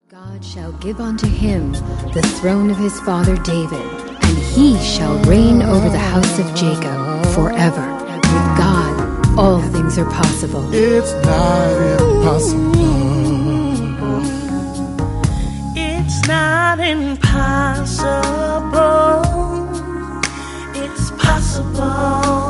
God shall give unto him the throne of his father David, and he shall reign over the house of Jacob forever. With God, all things are possible. It's not impossible. It's not impossible. It's possible.